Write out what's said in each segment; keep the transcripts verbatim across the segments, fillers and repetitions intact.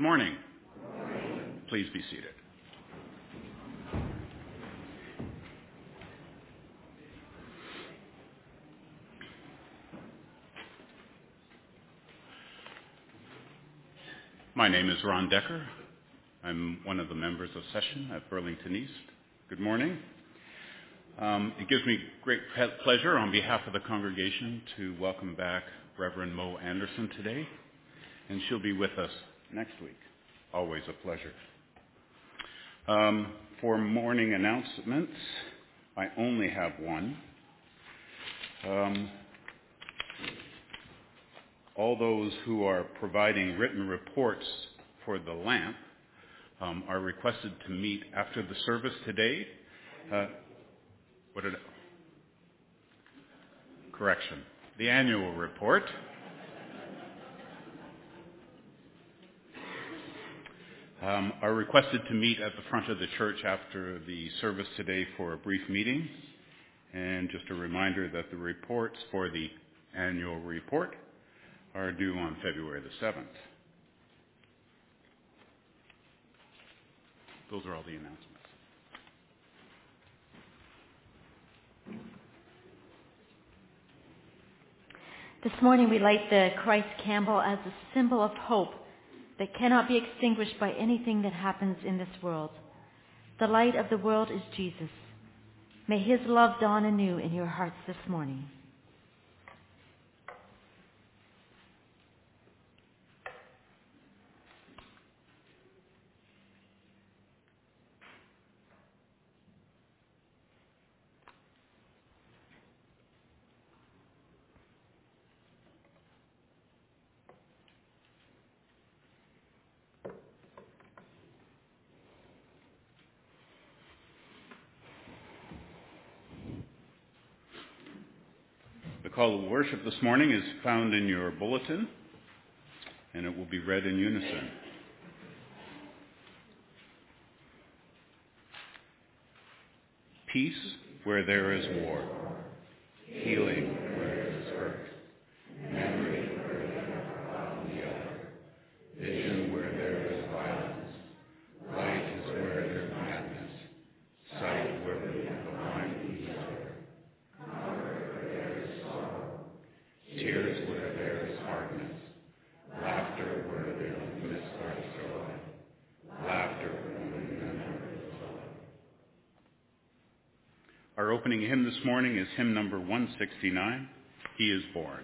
morning. Please be seated. My name is Ron Decker. I'm one of the members of session at Burlington East. Good morning. Um, it gives me great pleasure on behalf of the congregation to welcome back Reverend Mo Anderson today, and she'll be with us next week. Always a pleasure. Um, for morning announcements, I only have one. Um, all those who are providing written reports for the lamp um, are requested to meet after the service today. Uh, what did I, correction, the annual report. Um, are requested to meet at the front of the church after the service today for a brief meeting. And just a reminder that the reports for the annual report are due on February the seventh. Those are all the announcements. This morning we light the Christ candle as a symbol of hope that cannot be extinguished by anything that happens in this world. The light of the world is Jesus. May his love dawn anew in your hearts this morning. The call to worship this morning is found in your bulletin, and it will be read in unison. Peace where there is war, healing where there is hurt, memory where there is forgotten the other, vision where there is violence, light is where there is madness, sight where we have blind each other, comfort where there is sorrow, tears where there is hardness, laughter where there is misplaced joy, laughter when we remember the joy. Our opening hymn this morning is hymn number one sixty-nine, He is Born.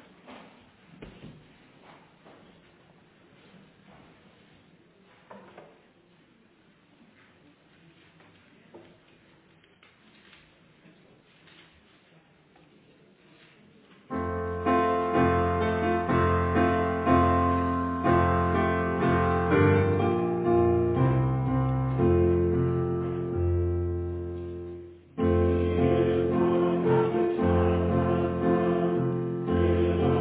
He is born of the Son of God.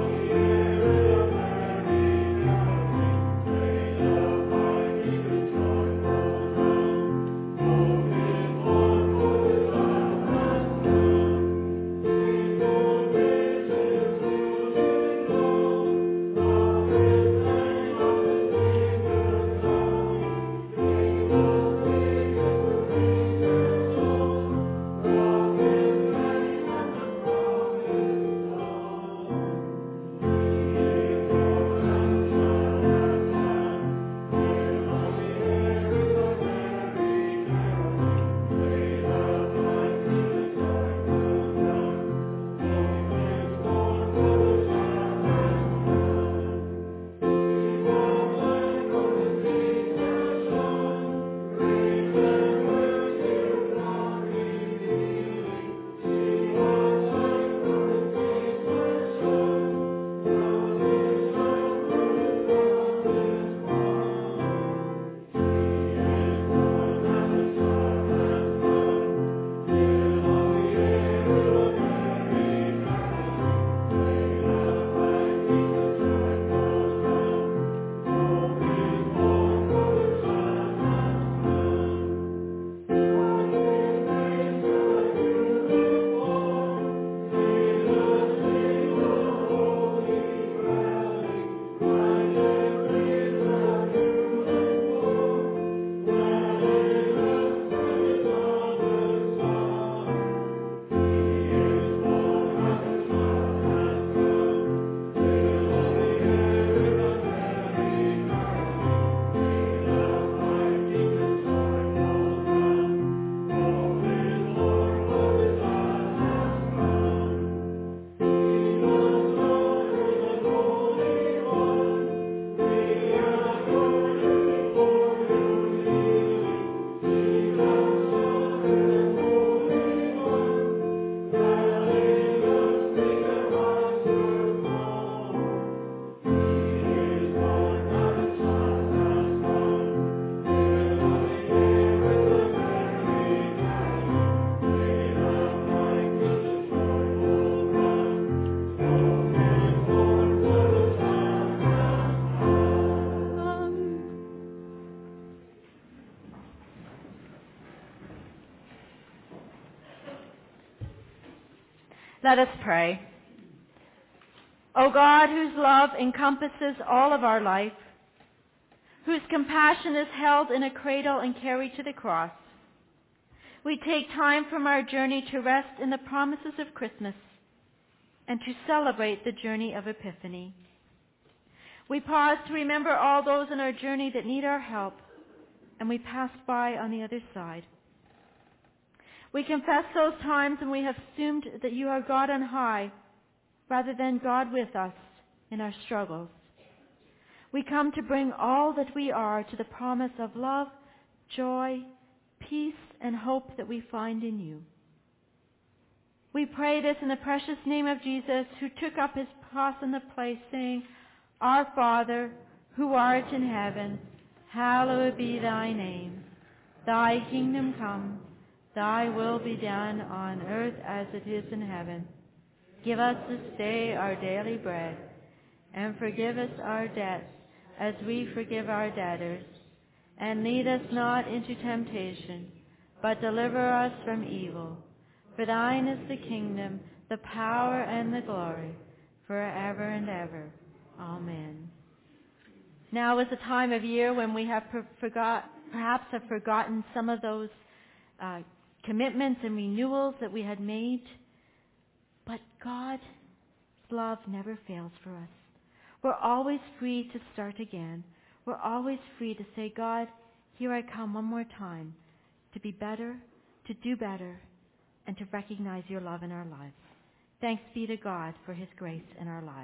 Let us pray. O God, whose love encompasses all of our life, whose compassion is held in a cradle and carried to the cross, we take time from our journey to rest in the promises of Christmas and to celebrate the journey of Epiphany. We pause to remember all those in our journey that need our help, and we pass by on the other side. We confess those times when we have assumed that you are God on high rather than God with us in our struggles. We come to bring all that we are to the promise of love, joy, peace, and hope that we find in you. We pray this in the precious name of Jesus, who took up his cross in the place, saying, Our Father, who art in heaven, hallowed be thy name. Thy kingdom come, thy will be done on earth as it is in heaven. Give us this day our daily bread, and forgive us our debts as we forgive our debtors. And lead us not into temptation, but deliver us from evil. For thine is the kingdom, the power, and the glory, forever and ever. Amen. Now is a time of year when we have per- forgot, perhaps have forgotten some of those uh, commitments and renewals that we had made. But God's love never fails for us. We're always free to start again. We're always free to say, God, here I come one more time to be better, to do better, and to recognize your love in our lives. Thanks be to God for his grace in our lives.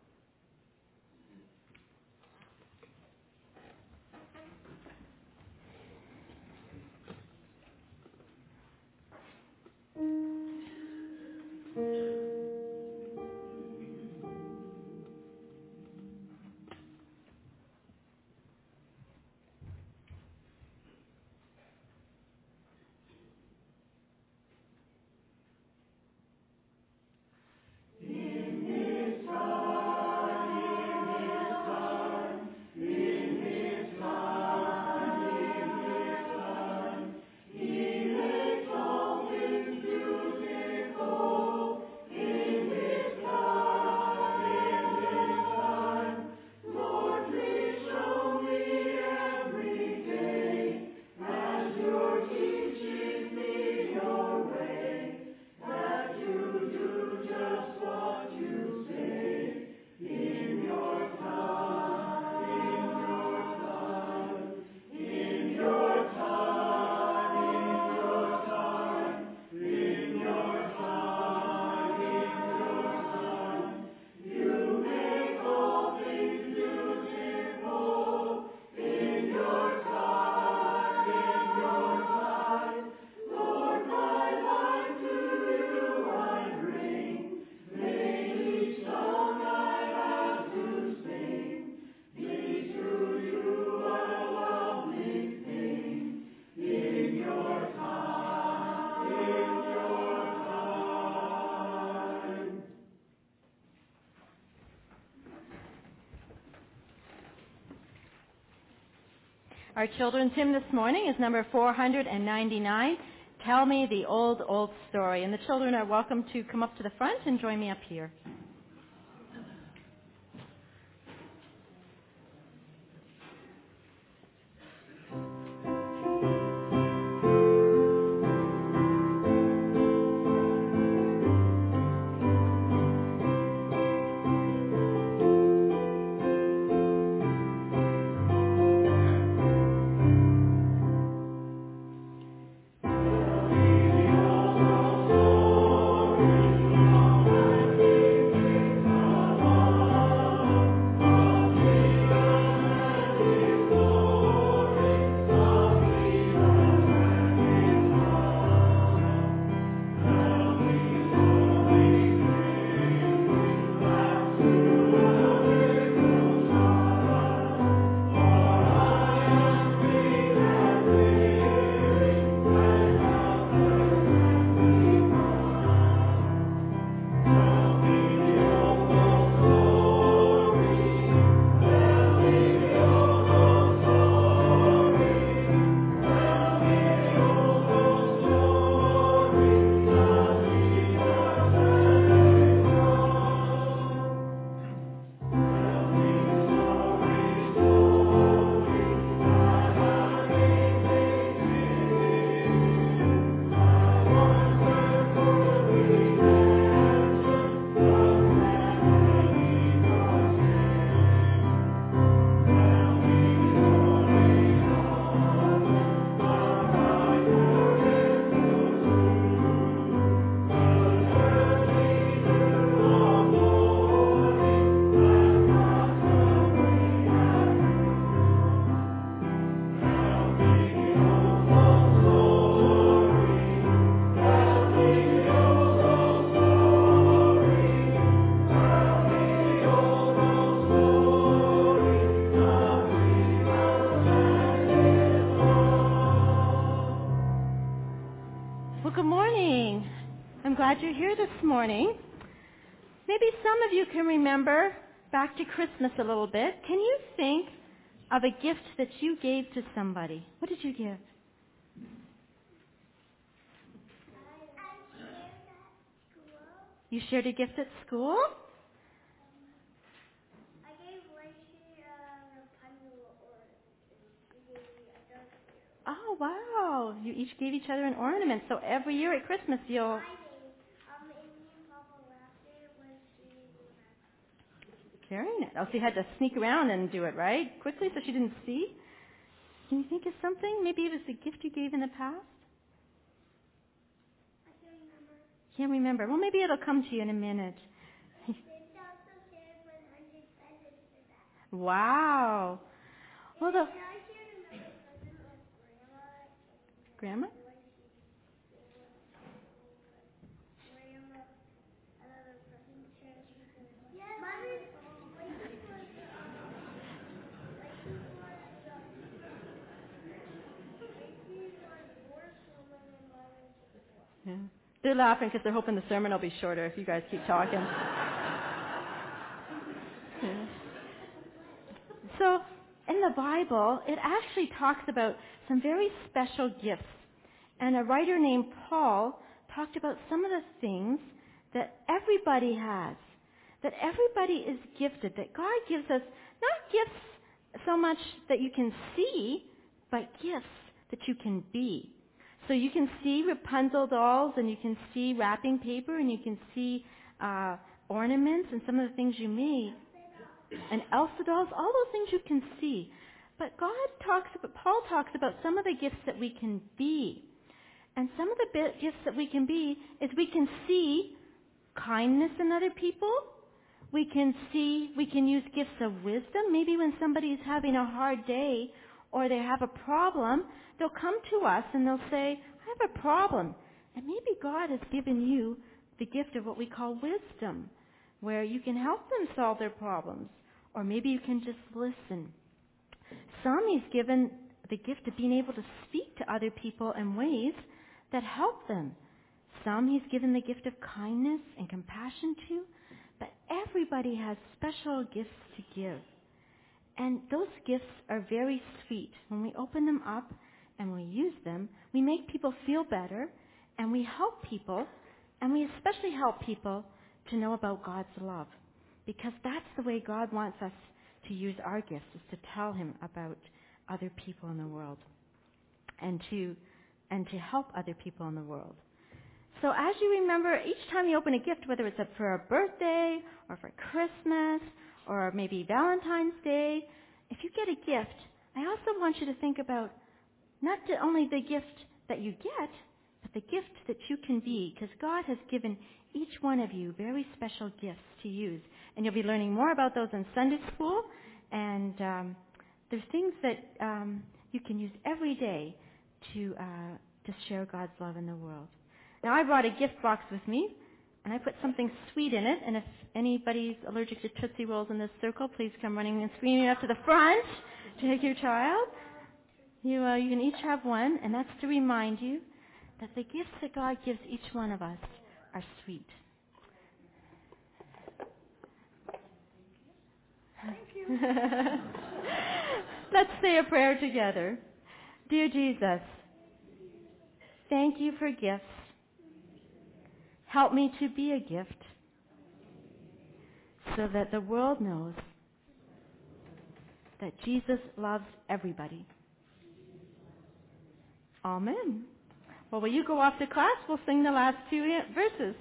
Our children's hymn this morning is number four hundred ninety-nine, Tell Me the Old, Old Story. And the children are welcome to come up to the front and join me up here. here this morning. Maybe some of you can remember back to Christmas a little bit. Can you think of a gift that you gave to somebody? What did you give? You shared a gift at school? I gave Lacey a Rapunzel ornament. Oh, wow. You each gave each other an ornament. So every year at Christmas you'll... I gave, um, and me and Papa wrapped it when she was carrying it. Oh, so you had to sneak around and do it, right? Quickly so she didn't see? Can you think of something? Maybe it was a gift you gave in the past? I can't remember. Can't remember. Well, maybe it'll come to you in a minute. It's also shared one hundred presents for that. Wow. Well, the... And I shared another present with Grandma. Grandma? When she Grandma another present shared with her. Yes. Mine is Lacey was um Lacey was um Lacey was horse woman and mine was Yeah. They're laughing because they're hoping the sermon will be shorter if you guys keep talking. Yeah. So, in the Bible, it actually talks about some very special gifts. And a writer named Paul talked about some of the things that everybody has, that everybody is gifted, that God gives us not gifts so much that you can see, but gifts that you can be. So you can see Rapunzel dolls, and you can see wrapping paper, and you can see uh, ornaments and some of the things you made, and Elsa dolls, all those things you can see. But God talks about, Paul talks about some of the gifts that we can be. And some of the bi- gifts that we can be is we can see kindness in other people. We can see, we can use gifts of wisdom. Maybe when somebody is having a hard day or they have a problem, they'll come to us and they'll say, I have a problem. And maybe God has given you the gift of what we call wisdom, where you can help them solve their problems. Or maybe you can just listen. Some He's given the gift of being able to speak to other people in ways that help them. Some He's given the gift of kindness and compassion to. But everybody has special gifts to give. And those gifts are very sweet. When we open them up and we use them, we make people feel better, and we help people, and we especially help people to know about God's love. Because that's the way God wants us to use our gifts, is to tell Him about other people in the world and to and to help other people in the world. So as you remember, each time you open a gift, whether it's for a birthday or for Christmas or maybe Valentine's Day, if you get a gift, I also want you to think about not only the gift that you get, but the gift that you can be, because God has given each one of you very special gifts to use. And you'll be learning more about those in Sunday school. And um, there's things that um, you can use every day to uh, to share God's love in the world. Now, I brought a gift box with me, and I put something sweet in it. And if anybody's allergic to Tootsie Rolls in this circle, please come running and screaming up to the front to take your child. You, uh, you can each have one, and that's to remind you that the gifts that God gives each one of us are sweet. Thank you. Let's say a prayer together. Dear Jesus, thank you for gifts. Help me to be a gift so that the world knows that Jesus loves everybody. Amen. Well, will you go off to class? We'll sing the last two verses.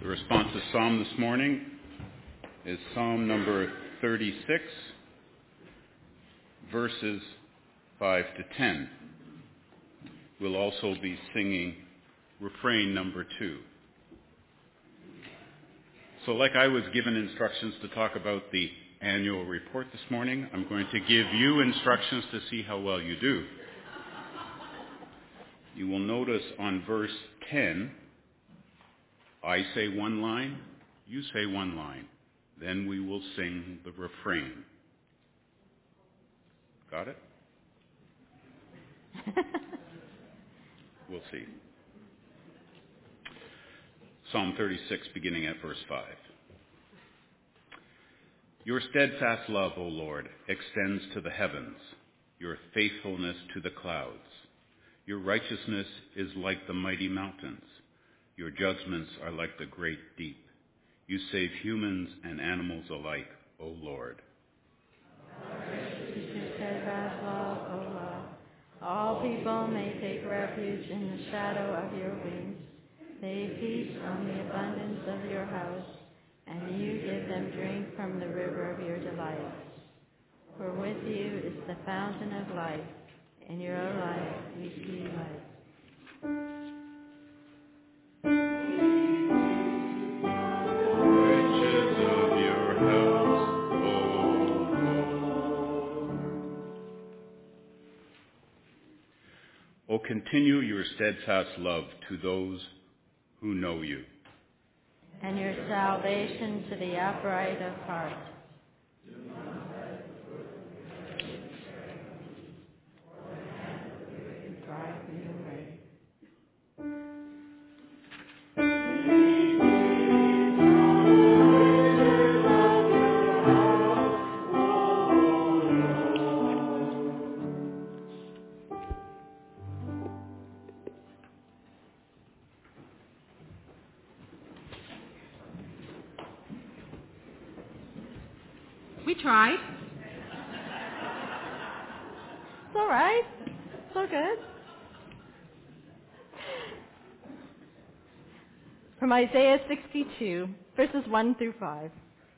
The responsive psalm this morning is Psalm number thirty-six, verses five to ten. We'll also be singing refrain number two. So like I was given instructions to talk about the annual report this morning, I'm going to give you instructions to see how well you do. You will notice on verse ten, I say one line, you say one line. Then we will sing the refrain. Got it? We'll see. Psalm thirty-six, beginning at verse five. Your steadfast love, O Lord, extends to the heavens, your faithfulness to the clouds. Your righteousness is like the mighty mountains. Your judgments are like the great deep. You save humans and animals alike, O Lord. All people may take refuge in the shadow of your wings. They feast on the abundance of your house, and you give them drink from the river of your delights. For with you is the fountain of life. In your light we see light. Riches of your house, O Lord. O continue your steadfast love to those who know you, and your salvation to the upright of heart. We tried. It's all right. So good. From Isaiah sixty-two, verses one through five.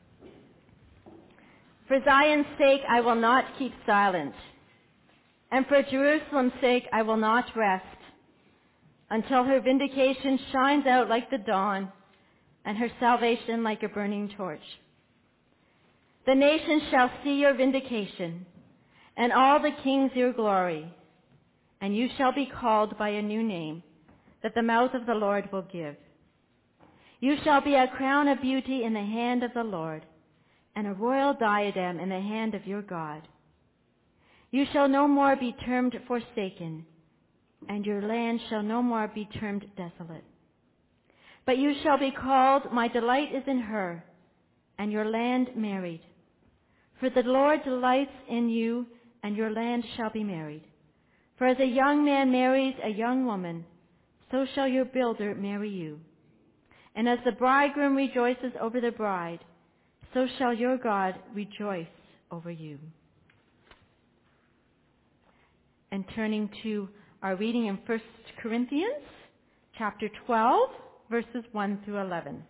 For Zion's sake I will not keep silent, and for Jerusalem's sake I will not rest, until her vindication shines out like the dawn, and her salvation like a burning torch. The nations shall see your vindication, and all the kings your glory, and you shall be called by a new name that the mouth of the Lord will give. You shall be a crown of beauty in the hand of the Lord, and a royal diadem in the hand of your God. You shall no more be termed forsaken, and your land shall no more be termed desolate. But you shall be called, my delight is in her, and your land married. For the Lord delights in you, and your land shall be married. For as a young man marries a young woman, so shall your builder marry you. And as the bridegroom rejoices over the bride, so shall your God rejoice over you. And turning to our reading in First Corinthians, chapter twelve, verses one through eleven.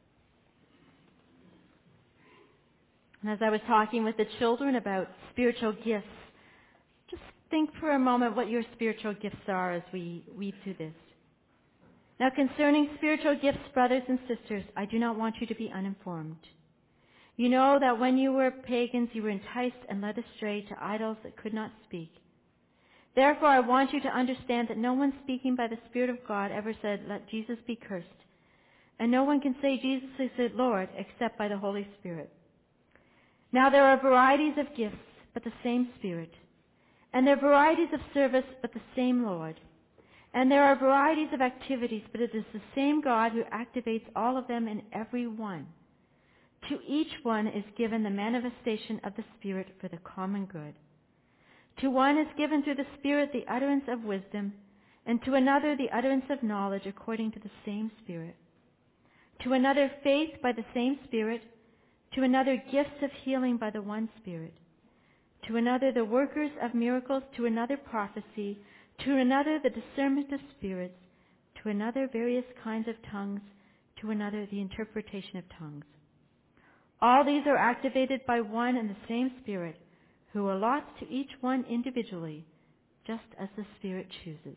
And as I was talking with the children about spiritual gifts, just think for a moment what your spiritual gifts are as we weave through this. Now, concerning spiritual gifts, brothers and sisters, I do not want you to be uninformed. You know that when you were pagans, you were enticed and led astray to idols that could not speak. Therefore, I want you to understand that no one speaking by the Spirit of God ever said, "Let Jesus be cursed." And no one can say Jesus is the Lord except by the Holy Spirit. Now there are varieties of gifts, but the same Spirit. And there are varieties of service, but the same Lord. And there are varieties of activities, but it is the same God who activates all of them in every one. To each one is given the manifestation of the Spirit for the common good. To one is given through the Spirit the utterance of wisdom, and to another the utterance of knowledge according to the same Spirit. To another faith by the same Spirit, to another gifts of healing by the one Spirit, to another the workers of miracles, to another prophecy, to another the discernment of spirits, to another various kinds of tongues, to another the interpretation of tongues. All these are activated by one and the same Spirit, who allots to each one individually, just as the Spirit chooses.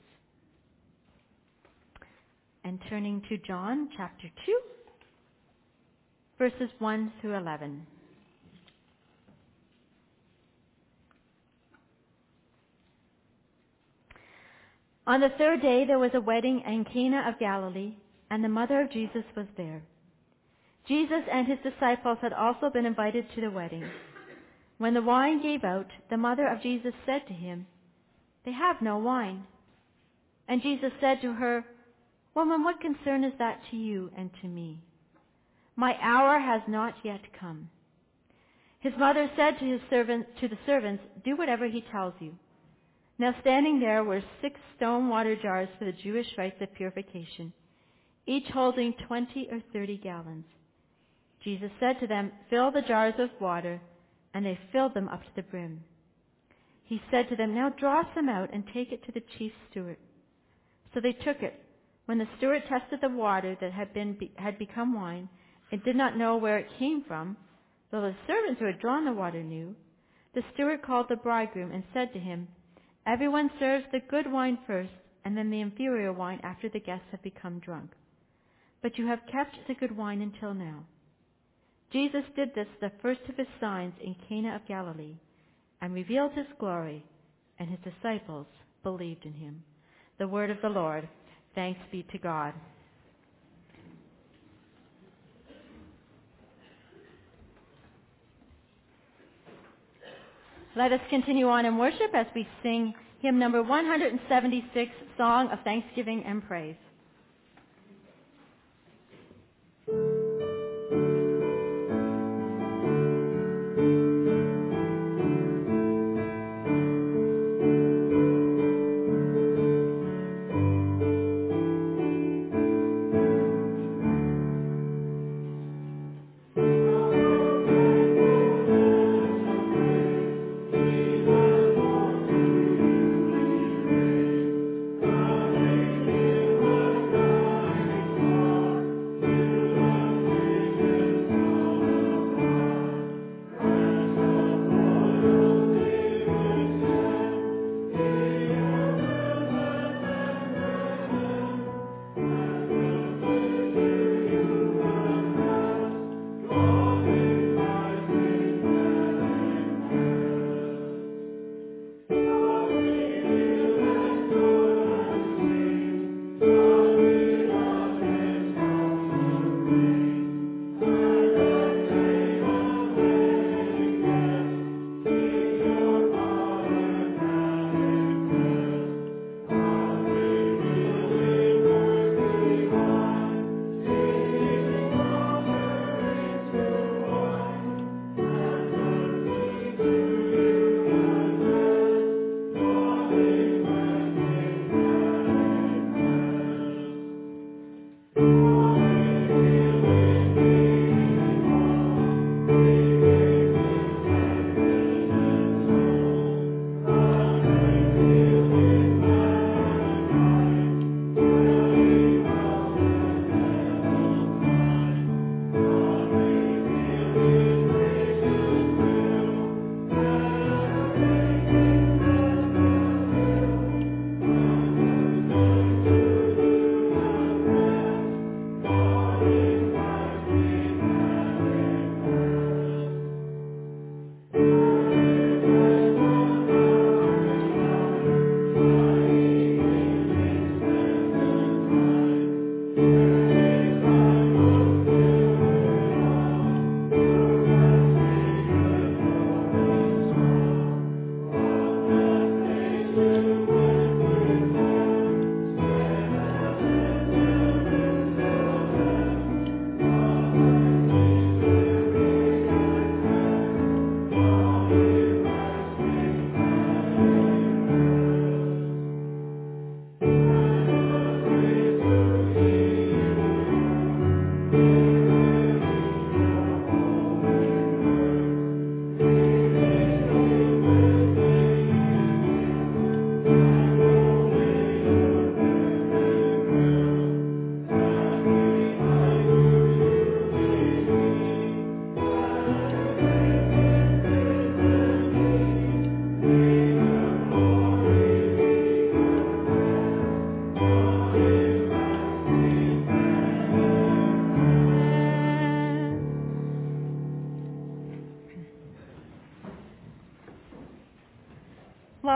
And turning to John chapter two, verses one through eleven. On the third day there was a wedding in Cana of Galilee, and the mother of Jesus was there. Jesus and his disciples had also been invited to the wedding. When the wine gave out, the mother of Jesus said to him, "They have no wine." And Jesus said to her, "Woman, what concern is that to you and to me? My hour has not yet come." His mother said to his servant, to the servants, "Do whatever he tells you." Now standing there were six stone water jars for the Jewish rites of purification, each holding twenty or thirty gallons. Jesus said to them, "Fill the jars with water," and they filled them up to the brim. He said to them, "Now draw some out and take it to the chief steward." So they took it. When the steward tested the water that had been had become wine, and did not know where it came from, though the servants who had drawn the water knew, the steward called the bridegroom and said to him, "Everyone serves the good wine first, and then the inferior wine after the guests have become drunk. But you have kept the good wine until now." Jesus did this, the first of his signs, in Cana of Galilee, and revealed his glory, and his disciples believed in him. The word of the Lord. Thanks be to God. Let us continue on in worship as we sing hymn number one hundred seventy-six, Song of Thanksgiving and Praise. Hallelujah.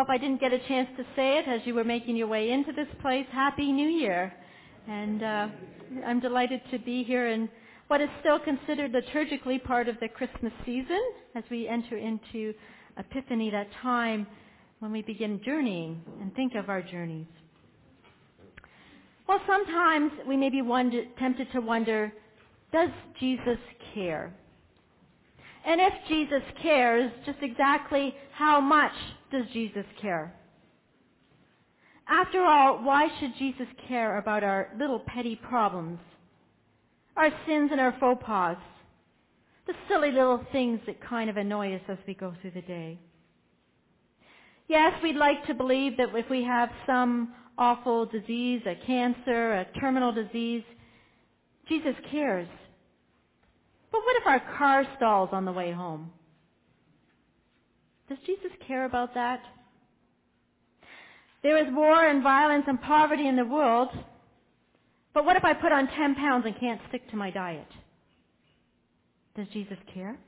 if I didn't get a chance to say it as you were making your way into this place, Happy New Year. And uh, I'm delighted to be here in what is still considered liturgically part of the Christmas season as we enter into Epiphany, that time when we begin journeying and think of our journeys. Well, sometimes we may be wonder, tempted to wonder, does Jesus care? And if Jesus cares, just exactly how much does Jesus care? After all, why should Jesus care about our little petty problems, our sins and our faux pas, the silly little things that kind of annoy us as we go through the day? Yes, we'd like to believe that if we have some awful disease, a cancer, a terminal disease, Jesus cares. But what if our car stalls on the way home? Does Jesus care about that? There is war and violence and poverty in the world, but what if I put on ten pounds and can't stick to my diet? Does Jesus care?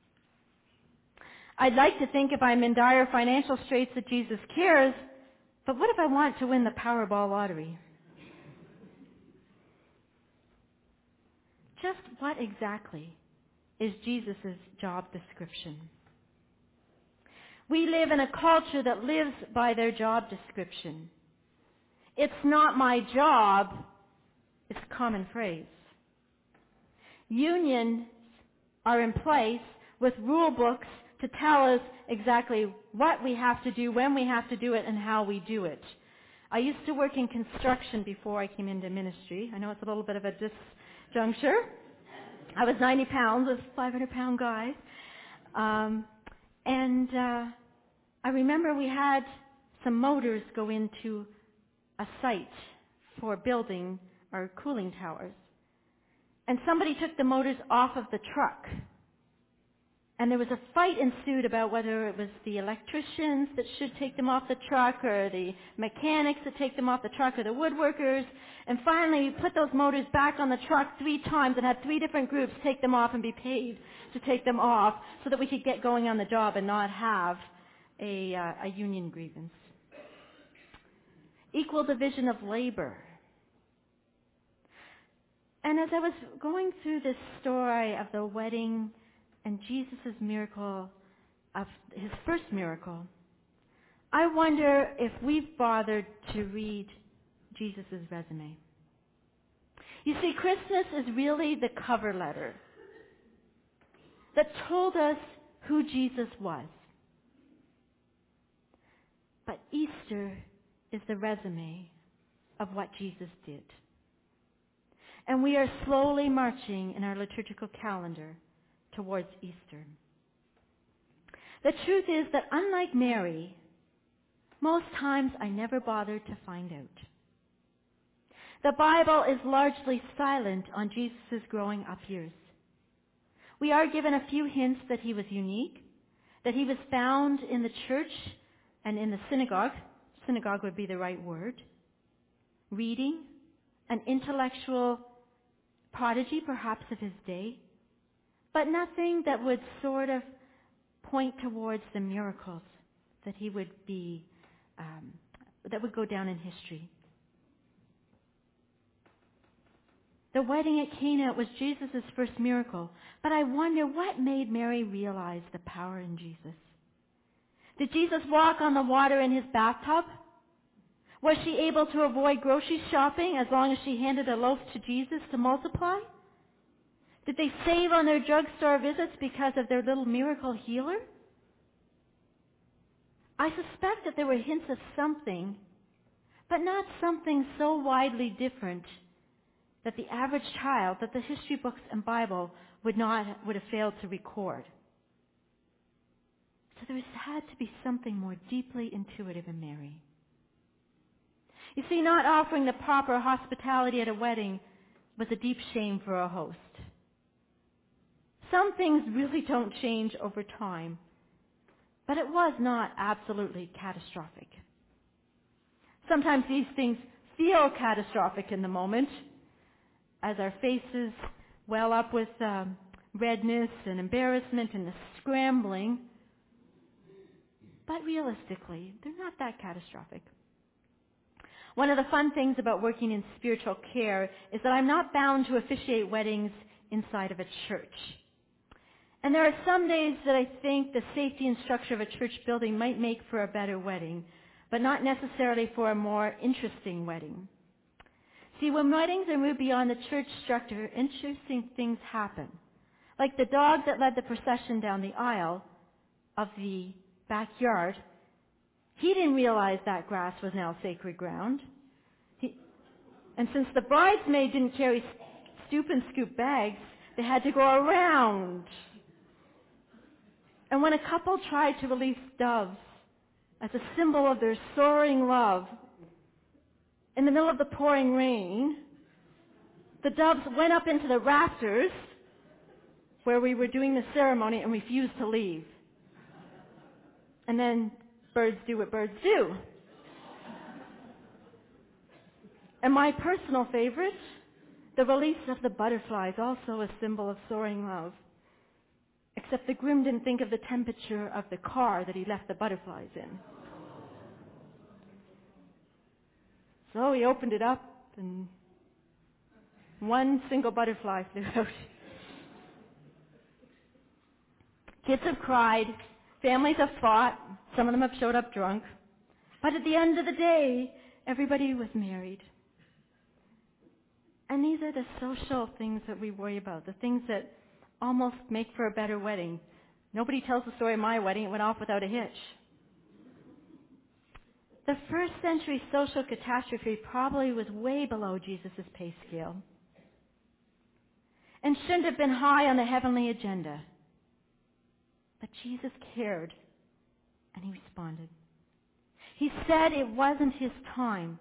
I'd like to think if I'm in dire financial straits that Jesus cares, but what if I want to win the Powerball lottery? Just what exactly is Jesus' job description? We live in a culture that lives by their job description. It's not my job, it's a common phrase. Unions are in place with rule books to tell us exactly what we have to do, when we have to do it, and how we do it. I used to work in construction before I came into ministry. I know it's a little bit of a disjuncture. I was ninety pounds with five hundred pound guys. Um, and uh, I remember we had some motors go into a site for building our cooling towers. And somebody took the motors off of the truck. And there was a fight ensued about whether it was the electricians that should take them off the truck or the mechanics that take them off the truck or the woodworkers. And finally, we put those motors back on the truck three times and had three different groups take them off and be paid to take them off so that we could get going on the job and not have a, uh, a union grievance. Equal division of labor. And as I was going through this story of the wedding and Jesus' miracle, of his first miracle, I wonder if we've bothered to read Jesus' resume. You see, Christmas is really the cover letter that told us who Jesus was. But Easter is the resume of what Jesus did. And we are slowly marching in our liturgical calendar towards Easter. The truth is that unlike Mary, most times I never bothered to find out. The Bible is largely silent on Jesus' growing up years. We are given a few hints that he was unique, that he was found in the church and in the synagogue. Synagogue would be the right word. Reading, an intellectual prodigy perhaps of his day, but nothing that would sort of point towards the miracles that he would be, um, that would go down in history. The wedding at Cana was Jesus' first miracle, but I wonder what made Mary realize the power in Jesus. Did Jesus walk on the water in his bathtub? Was she able to avoid grocery shopping as long as she handed a loaf to Jesus to multiply? Did they save on their drugstore visits because of their little miracle healer? I suspect that there were hints of something, but not something so widely different that the average child, that the history books and Bible would not would have failed to record. So there had to be something more deeply intuitive in Mary. You see, not offering the proper hospitality at a wedding was a deep shame for a host. Some things really don't change over time, but it was not absolutely catastrophic. Sometimes these things feel catastrophic in the moment as our faces well up with um, redness and embarrassment and the scrambling. But realistically, they're not that catastrophic. One of the fun things about working in spiritual care is that I'm not bound to officiate weddings inside of a church. And there are some days that I think the safety and structure of a church building might make for a better wedding, but not necessarily for a more interesting wedding. See, when weddings are moved beyond the church structure, interesting things happen. Like the dog that led the procession down the aisle of the backyard, he didn't realize that grass was now sacred ground. He, and since the bridesmaid didn't carry stoop and scoop bags, they had to go around. And when a couple tried to release doves as a symbol of their soaring love in the middle of the pouring rain, the doves went up into the rafters where we were doing the ceremony and refused to leave. And then birds do what birds do. And my personal favorite, the release of the butterflies, also a symbol of soaring love. Except the groom didn't think of the temperature of the car that he left the butterflies in. So he opened it up, and one single butterfly flew out. Kids have cried. Families have fought. Some of them have showed up drunk. But at the end of the day, everybody was married. And these are the social things that we worry about, the things that almost make for a better wedding. Nobody tells the story of my wedding. It went off without a hitch. The first century social catastrophe probably was way below Jesus' pay scale and shouldn't have been high on the heavenly agenda. But Jesus cared, and he responded. He said it wasn't his time.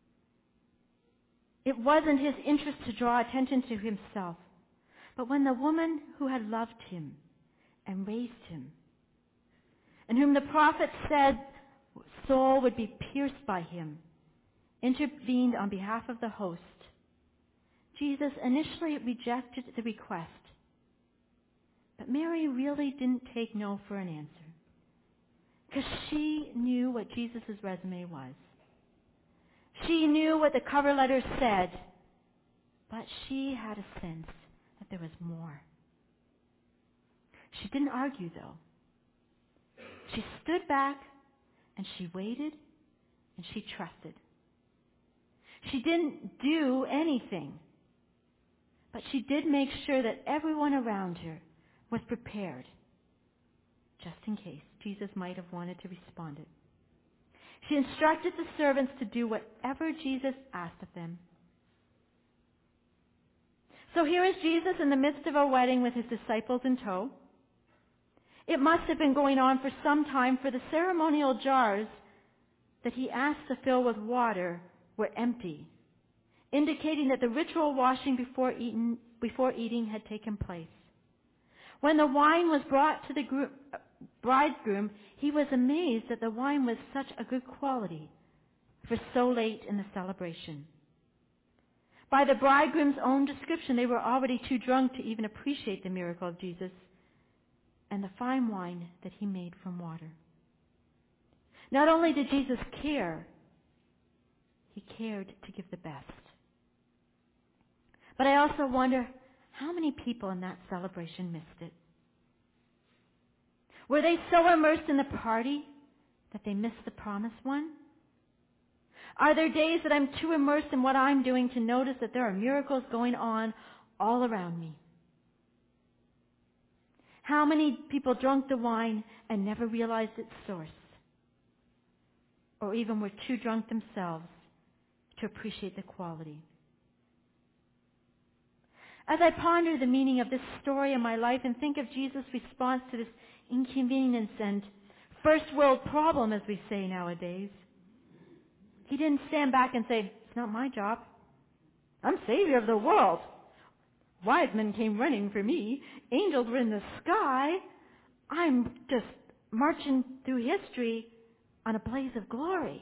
It wasn't his interest to draw attention to himself. But when the woman who had loved him and raised him, and whom the prophet said soul would be pierced by him, intervened on behalf of the host, Jesus initially rejected the request. But Mary really didn't take no for an answer, because she knew what Jesus' resume was. She knew what the cover letter said, but she had a sense that there was more. She didn't argue, though. She stood back, and she waited, and she trusted. She didn't do anything, but she did make sure that everyone around her was prepared, just in case Jesus might have wanted to respond it. She instructed the servants to do whatever Jesus asked of them. So here is Jesus in the midst of a wedding with his disciples in tow. It must have been going on for some time, for the ceremonial jars that he asked to fill with water were empty, indicating that the ritual washing before eating, before eating had taken place. When the wine was brought to the group, bridegroom, he was amazed that the wine was such a good quality for so late in the celebration. By the bridegroom's own description, they were already too drunk to even appreciate the miracle of Jesus and the fine wine that he made from water. Not only did Jesus care, he cared to give the best. But I also wonder how many people in that celebration missed it. Were they so immersed in the party that they missed the promised one? Are there days that I'm too immersed in what I'm doing to notice that there are miracles going on all around me? How many people drank the wine and never realized its source? Or even were too drunk themselves to appreciate the quality? As I ponder the meaning of this story in my life and think of Jesus' response to this inconvenience and first world problem, as we say nowadays, he didn't stand back and say, "It's not my job. I'm Savior of the world. Wise men came running for me. Angels were in the sky. I'm just marching through history on a blaze of glory."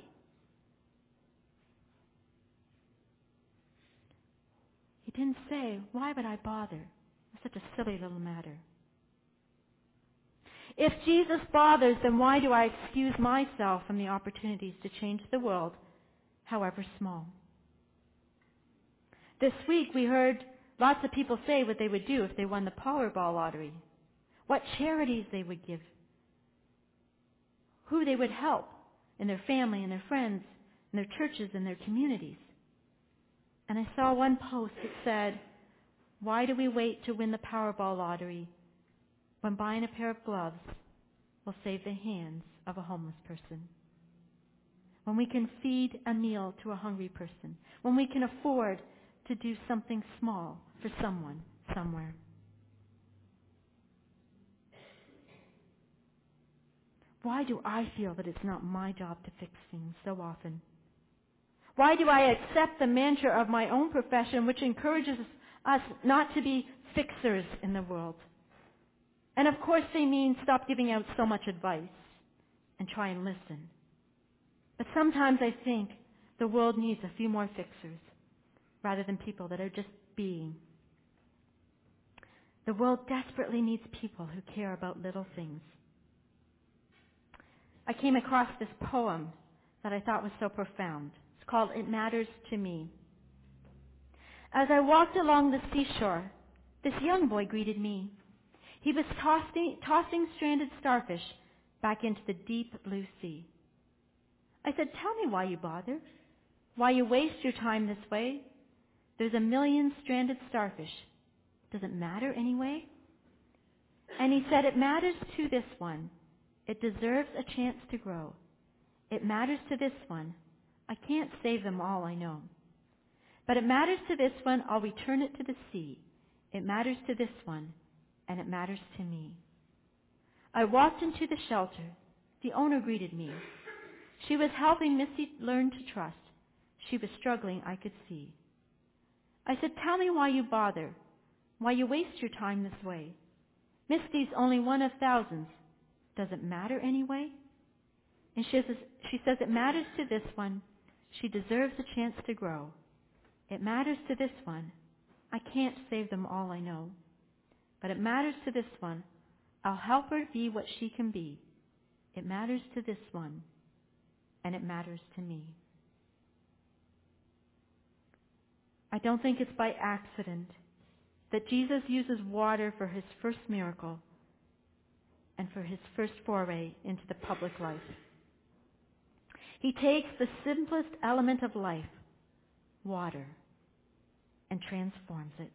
He didn't say, "Why would I bother? It's such a silly little matter." If Jesus bothers, then why do I excuse myself from the opportunities to change the world, however small? This week we heard lots of people say what they would do if they won the Powerball lottery, what charities they would give, who they would help in their family and their friends, in their churches and their communities. And I saw one post that said, why do we wait to win the Powerball lottery when buying a pair of gloves will save the hands of a homeless person? When we can feed a meal to a hungry person? When we can afford to do something small for someone somewhere? Why do I feel that it's not my job to fix things so often? Why do I accept the mantra of my own profession, which encourages us not to be fixers in the world? And of course they mean stop giving out so much advice and try and listen. But sometimes I think the world needs a few more fixers rather than people that are just being. The world desperately needs people who care about little things. I came across this poem that I thought was so profound. It's called It Matters to Me. As I walked along the seashore, this young boy greeted me. He was tossing, tossing stranded starfish back into the deep blue sea. I said, tell me why you bother, why you waste your time this way. There's a million stranded starfish. Does it matter anyway? And he said, it matters to this one. It deserves a chance to grow. It matters to this one. I can't save them all, I know. But it matters to this one. I'll return it to the sea. It matters to this one, and it matters to me. I walked into the shelter. The owner greeted me. She was helping Misty learn to trust. She was struggling, I could see. I said, tell me why you bother, why you waste your time this way. Misty's only one of thousands. Does it matter anyway? And she says, she says, it matters to this one. She deserves a chance to grow. It matters to this one. I can't save them all, I know. But it matters to this one. I'll help her be what she can be. It matters to this one. And it matters to me. I don't think it's by accident that Jesus uses water for his first miracle and for his first foray into the public life. He takes the simplest element of life, water, and transforms it.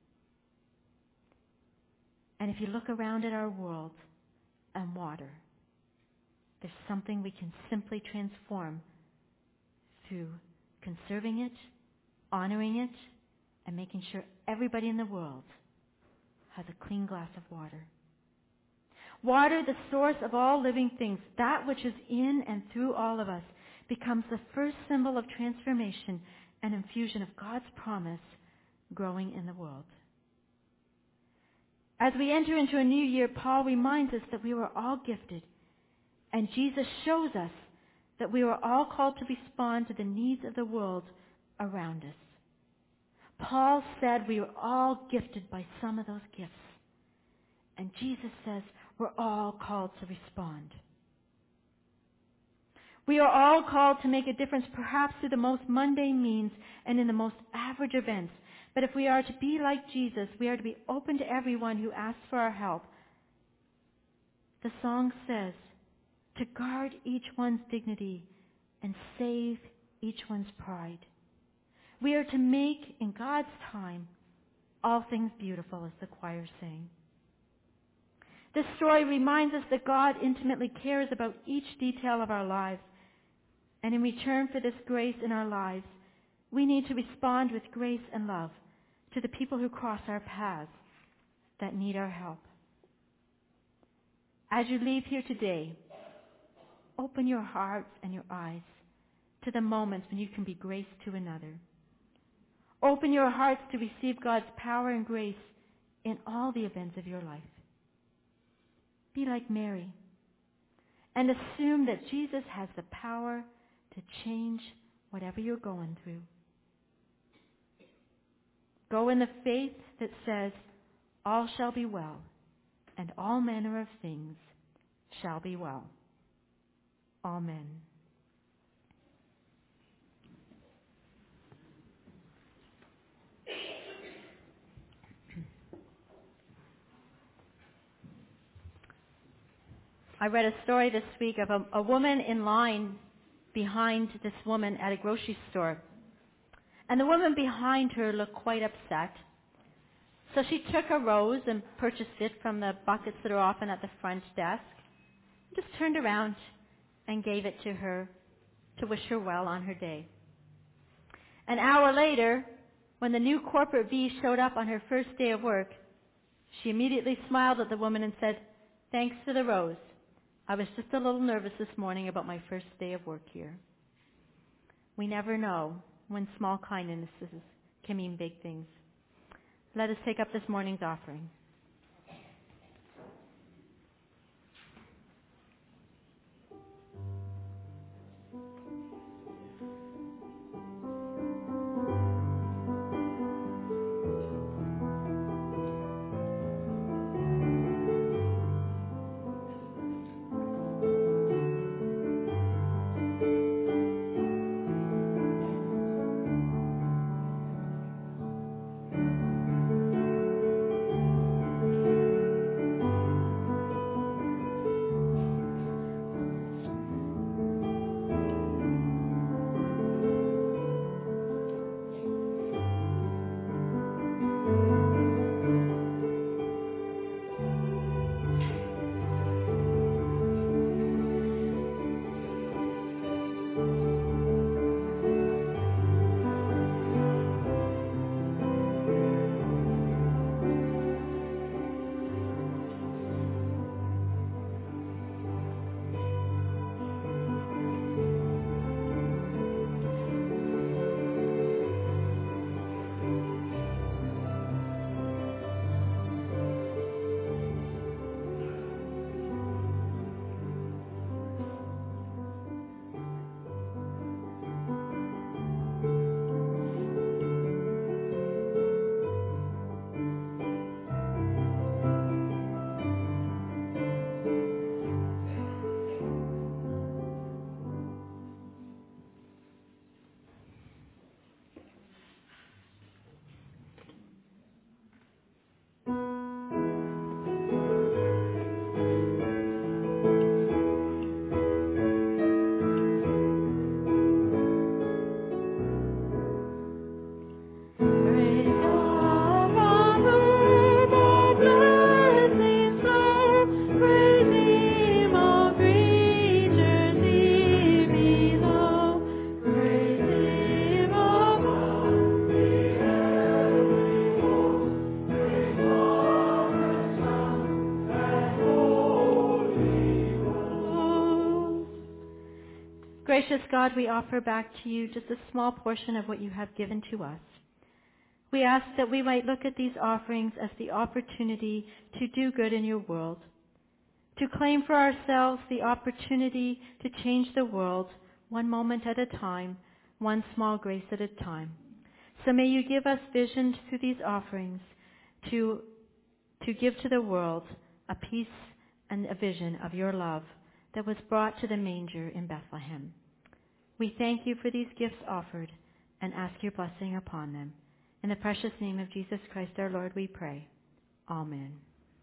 And if you look around at our world and water, there's something we can simply transform through conserving it, honoring it, and making sure everybody in the world has a clean glass of water. Water, the source of all living things, that which is in and through all of us, becomes the first symbol of transformation and infusion of God's promise growing in the world. As we enter into a new year, Paul reminds us that we were all gifted, and Jesus shows us that we were all called to respond to the needs of the world around us. Paul said we were all gifted by some of those gifts. And Jesus says we're all called to respond. We are all called to make a difference, perhaps through the most mundane means and in the most average events. But if we are to be like Jesus, we are to be open to everyone who asks for our help. The song says, to guard each one's dignity and save each one's pride. We are to make, in God's time, all things beautiful, as the choir sang. This story reminds us that God intimately cares about each detail of our lives. And in return for this grace in our lives, we need to respond with grace and love to the people who cross our paths that need our help. As you leave here today, open your hearts and your eyes to the moments when you can be grace to another. Open your hearts to receive God's power and grace in all the events of your life. Be like Mary and assume that Jesus has the power to change whatever you're going through. Go in the faith that says, all shall be well, and all manner of things shall be well. Amen. I read a story this week of a, a woman in line behind this woman at a grocery store. And the woman behind her looked quite upset. So she took a rose and purchased it from the buckets that are often at the front desk. Just turned around and gave it to her to wish her well on her day. An hour later, when the new corporate V showed up on her first day of work, she immediately smiled at the woman and said, "Thanks for the rose. I was just a little nervous this morning about my first day of work here." We never know when small kindnesses can mean big things. Let us take up this morning's offering. Gracious God, we offer back to you just a small portion of what you have given to us. We ask that we might look at these offerings as the opportunity to do good in your world, to claim for ourselves the opportunity to change the world one moment at a time, one small grace at a time. So may you give us vision through these offerings to, to give to the world a peace and a vision of your love that was brought to the manger in Bethlehem. We thank you for these gifts offered and ask your blessing upon them. In the precious name of Jesus Christ our Lord we pray. Amen.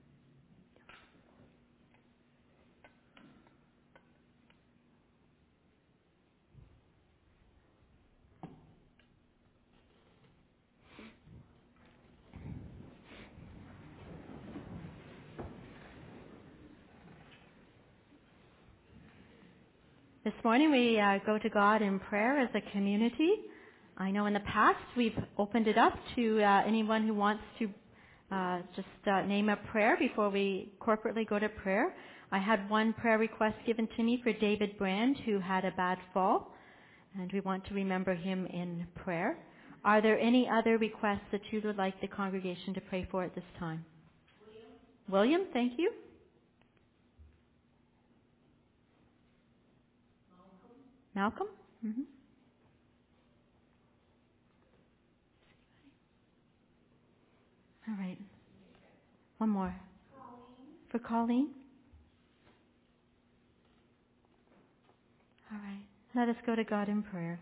This morning we uh, go to God in prayer as a community. I know in the past we've opened it up to uh, anyone who wants to uh, just uh, name a prayer before we corporately go to prayer. I had one prayer request given to me for David Brand, who had a bad fall, and we want to remember him in prayer. Are there any other requests that you would like the congregation to pray for at this time? William, William thank you. Malcolm? Mm-hmm. All right. One more. Colleen. For Colleen? All right. Let us go to God in prayer.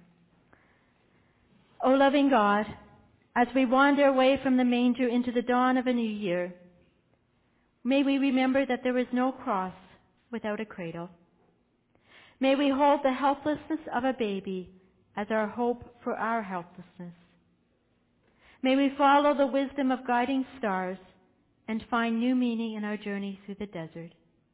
O loving God, as we wander away from the manger into the dawn of a new year, may we remember that there is no cross without a cradle. May we hold the helplessness of a baby as our hope for our helplessness. May we follow the wisdom of guiding stars and find new meaning in our journey through the desert.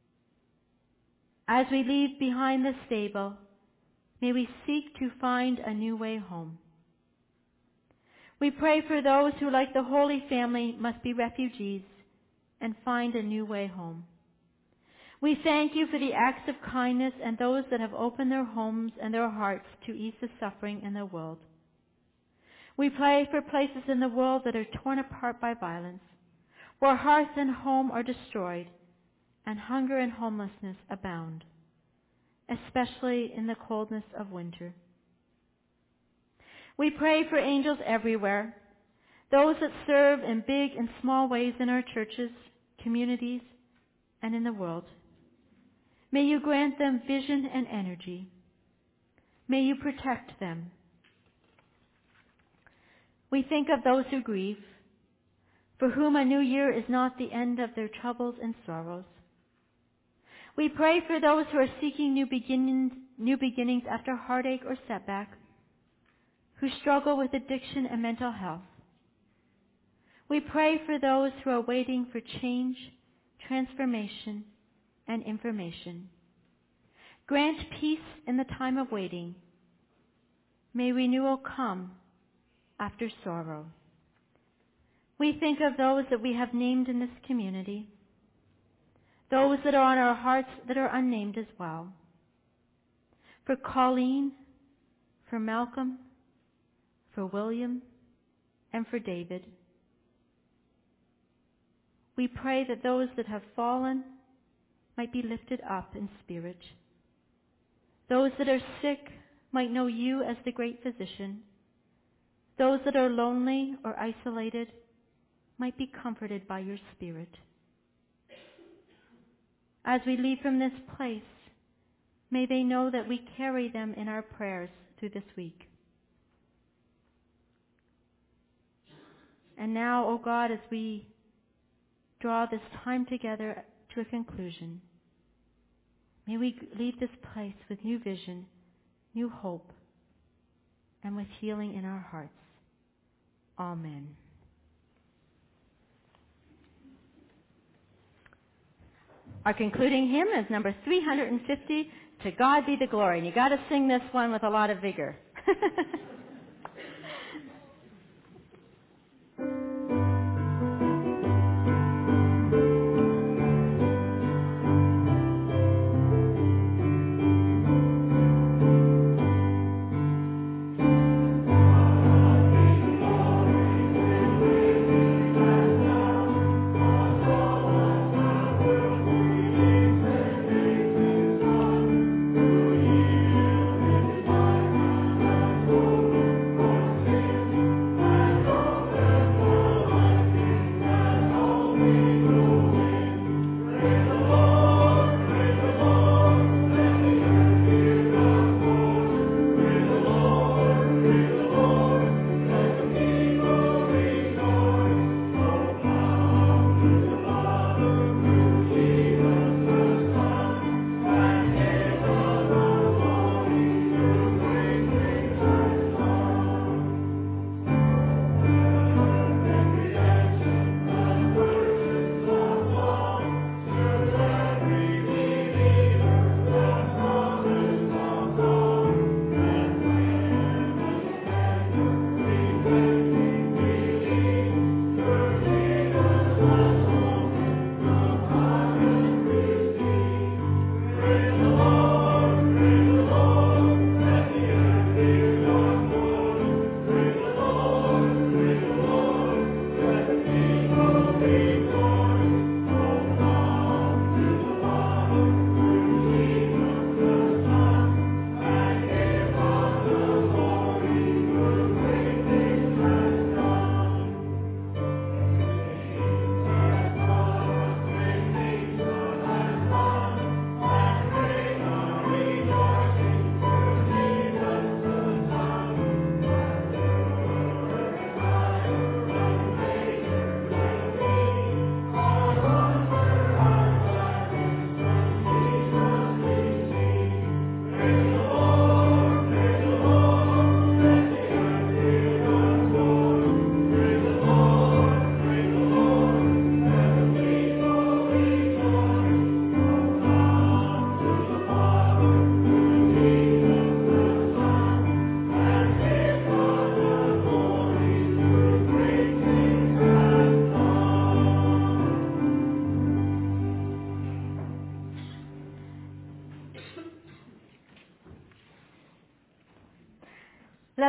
As we leave behind the stable, may we seek to find a new way home. We pray for those who, like the Holy Family, must be refugees and find a new way home. We thank you for the acts of kindness and those that have opened their homes and their hearts to ease the suffering in the world. We pray for places in the world that are torn apart by violence, where hearth and home are destroyed, and hunger and homelessness abound, especially in the coldness of winter. We pray for angels everywhere, those that serve in big and small ways in our churches, communities, and in the world. May you grant them vision and energy. May you protect them. We think of those who grieve, for whom a new year is not the end of their troubles and sorrows. We pray for those who are seeking new beginnings, new beginnings after heartache or setback, who struggle with addiction and mental health. We pray for those who are waiting for change, transformation, and information. Grant peace in the time of waiting. May renewal come after sorrow. We think of those that we have named in this community, those that are on our hearts that are unnamed as well. For Colleen, for Malcolm, for William, and for David. We pray that those that have fallen might be lifted up in spirit. Those that are sick might know you as the great physician. Those that are lonely or isolated might be comforted by your Spirit. As we leave from this place, may they know that we carry them in our prayers through this week. And now, O God, as we draw this time together to a conclusion, may we leave this place with new vision, new hope, and with healing in our hearts. Amen. Our concluding hymn is number three hundred fifty, To God Be the Glory. And you got to sing this one with a lot of vigor. Oh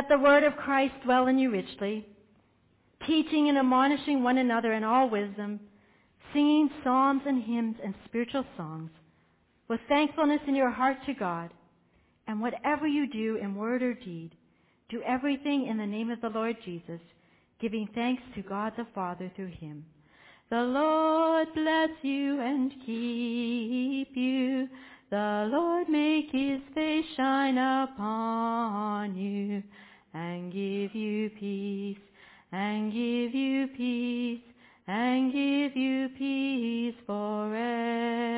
Let the word of Christ dwell in you richly, teaching and admonishing one another in all wisdom, singing psalms and hymns and spiritual songs, with thankfulness in your heart to God. And whatever you do in word or deed, do everything in the name of the Lord Jesus, giving thanks to God the Father through him. The Lord bless you and keep you. The Lord make his face shine upon you and give you peace, and give you peace, and give you peace forever.